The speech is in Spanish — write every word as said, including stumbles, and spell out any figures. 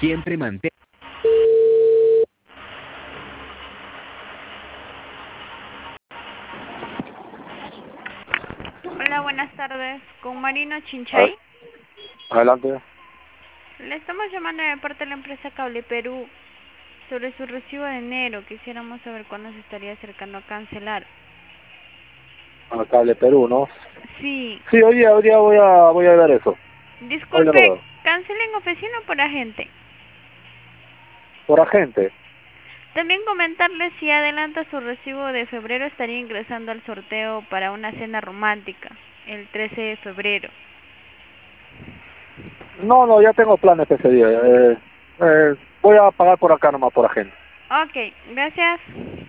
Siempre mantén. Hola, buenas tardes. Con Marino A- Chinchay. Adelante. Le estamos llamando de parte de la empresa Cable Perú sobre su recibo de enero. Quisiéramos saber cuándo se estaría acercando a cancelar. A Cable Perú, ¿no? Sí, Sí, hoy día, hoy día voy a, voy a ver eso. Hoy lo disculpe, veo. ¿cancela en oficina o por agente? Por agente. También comentarle si adelanta su recibo de febrero estaría ingresando al sorteo para una cena romántica el trece de febrero. No, no, ya tengo planes ese día. Eh, eh, voy a pagar por acá nomás, por agente. Ok, gracias.